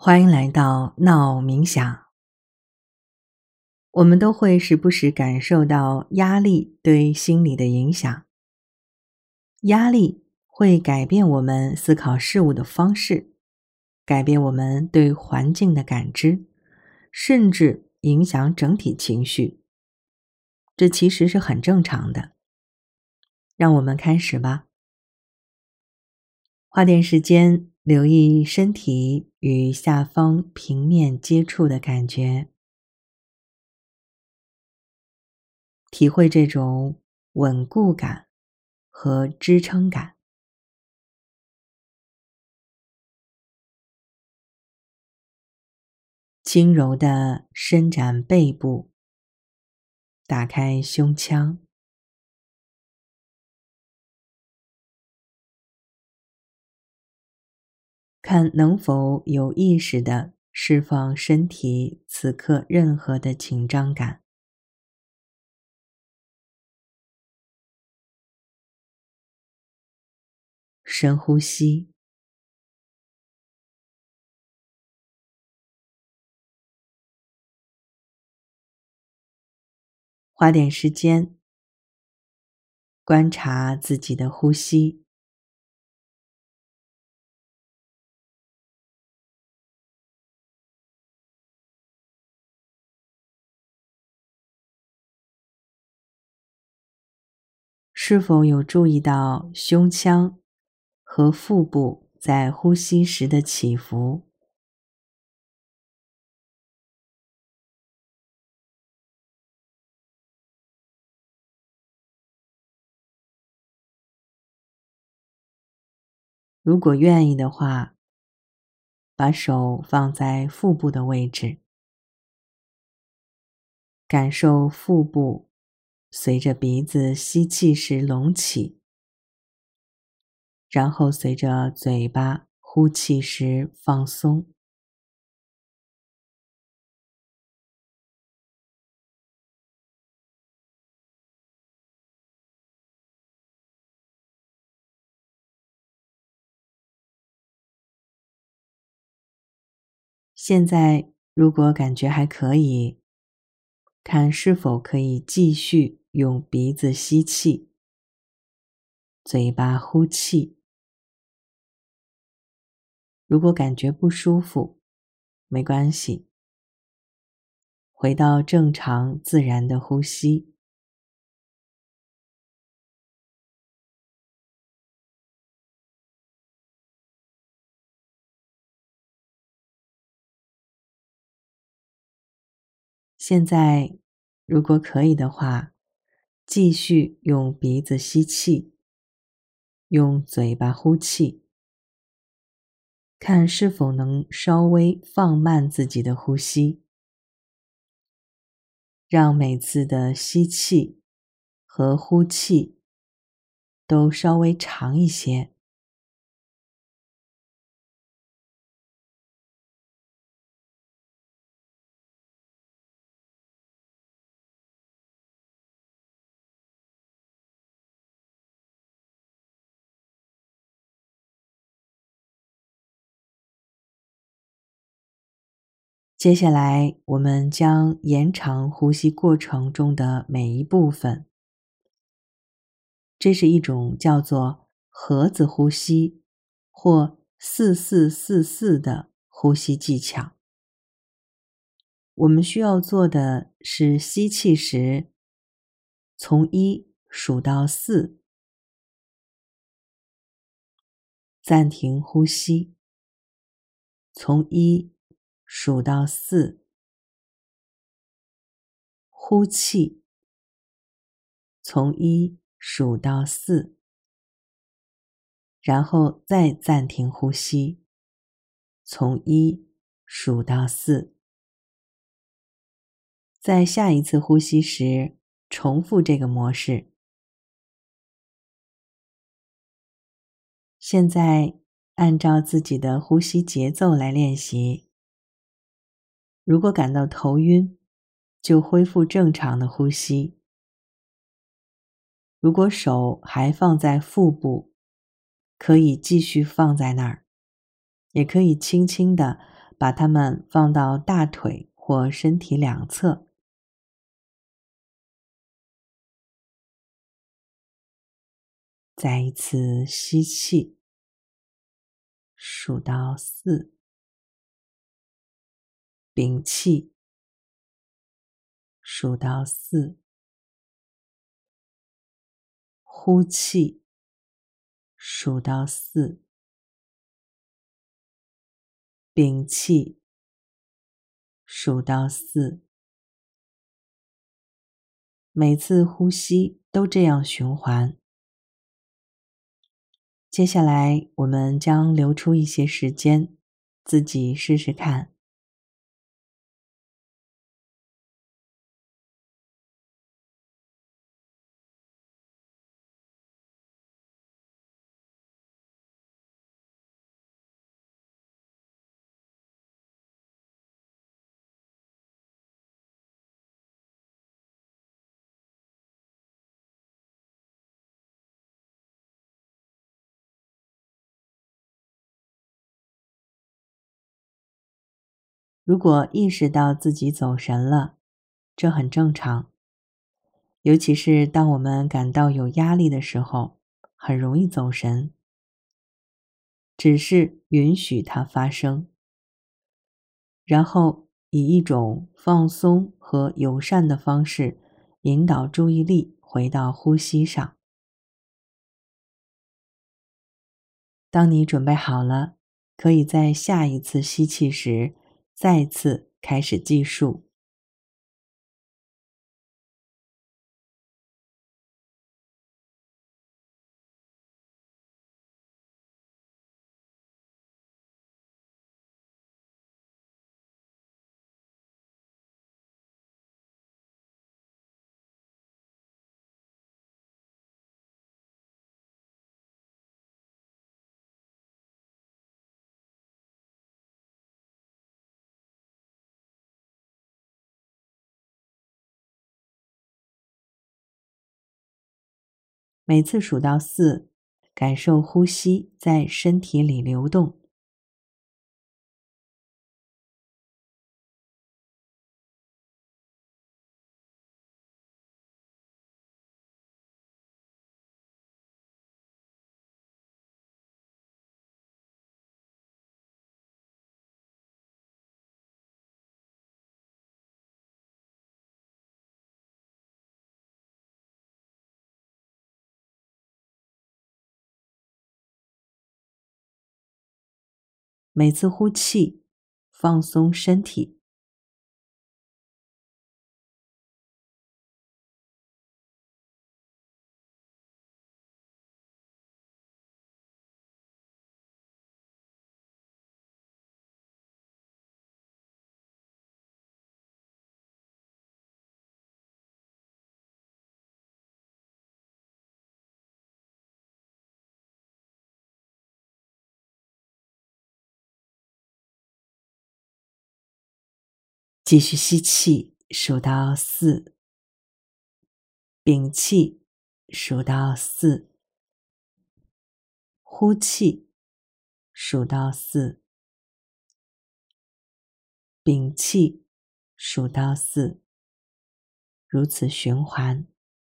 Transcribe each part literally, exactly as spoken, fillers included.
欢迎来到闹冥想。我们都会时不时感受到压力对心理的影响。压力会改变我们思考事物的方式，改变我们对环境的感知，甚至影响整体情绪。这其实是很正常的。让我们开始吧。花点时间留意身体与下方平面接触的感觉，体会这种稳固感和支撑感。轻柔地伸展背部，打开胸腔，看能否有意识地释放身体此刻任何的紧张感。深呼吸，花点时间观察自己的呼吸，是否有注意到胸腔和腹部在呼吸时的起伏？如果愿意的话，把手放在腹部的位置，感受腹部随着鼻子吸气时隆起，然后随着嘴巴呼气时放松。现在如果感觉还可以，看是否可以继续用鼻子吸气，嘴巴呼气。如果感觉不舒服，没关系，回到正常自然的呼吸。现在如果可以的话，继续用鼻子吸气，用嘴巴呼气，看是否能稍微放慢自己的呼吸，让每次的吸气和呼气都稍微长一些。接下来，我们将延长呼吸过程中的每一部分。这是一种叫做盒子呼吸或四四四四的呼吸技巧。我们需要做的是吸气时，从一数到四，暂停呼吸，从一数到四，呼气，从一数到四，然后再暂停呼吸，从一数到四。在下一次呼吸时，重复这个模式。现在按照自己的呼吸节奏来练习。如果感到头晕，就恢复正常的呼吸。如果手还放在腹部，可以继续放在那儿，也可以轻轻地把它们放到大腿或身体两侧。再一次吸气，数到四，屏气，数到四，呼气，数到四，屏气，数到四。每次呼吸都这样循环。接下来我们将留出一些时间，自己试试看。如果意识到自己走神了，这很正常，尤其是当我们感到有压力的时候，很容易走神。只是允许它发生，然后以一种放松和友善的方式引导注意力回到呼吸上。当你准备好了，可以在下一次吸气时再次开始计数。每次数到四，感受呼吸在身体里流动。每次呼气，放松身体。继续吸气，数到四，屏气，数到四，呼气，数到四，屏气，数到四，如此循环。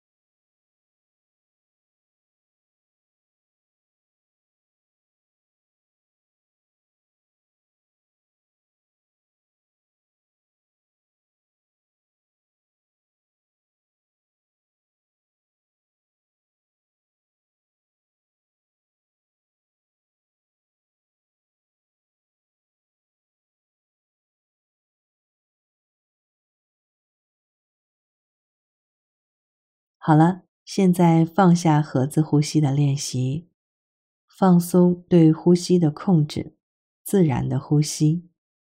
好了，现在放下盒子呼吸的练习，放松对呼吸的控制，自然的呼吸。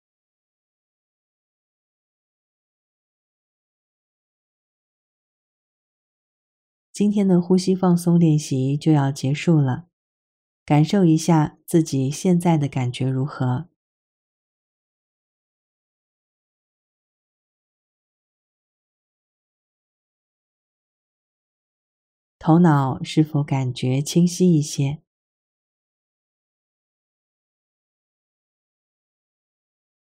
今天的呼吸放松练习就要结束了，感受一下自己现在的感觉如何？头脑是否感觉清晰一些？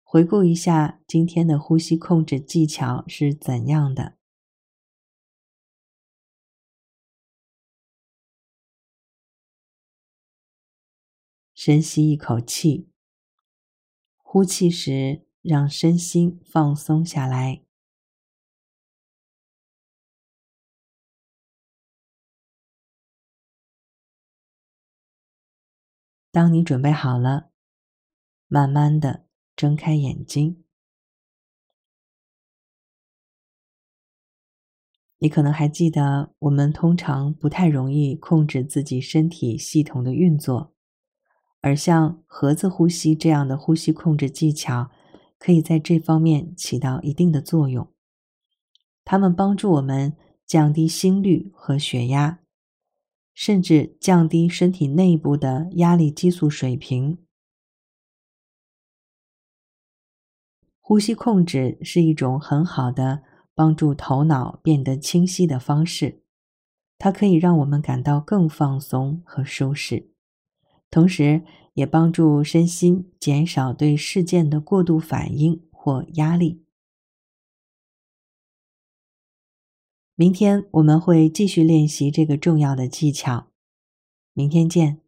回顾一下今天的呼吸控制技巧是怎样的。深吸一口气，呼气时让身心放松下来。当你准备好了，慢慢地睁开眼睛。你可能还记得，我们通常不太容易控制自己身体系统的运作，而像盒子呼吸这样的呼吸控制技巧，可以在这方面起到一定的作用。它们帮助我们降低心率和血压，甚至降低身体内部的压力激素水平。呼吸控制是一种很好的帮助头脑变得清晰的方式，它可以让我们感到更放松和舒适，同时也帮助身心减少对事件的过度反应或压力。明天我们会继续练习这个重要的技巧，明天见。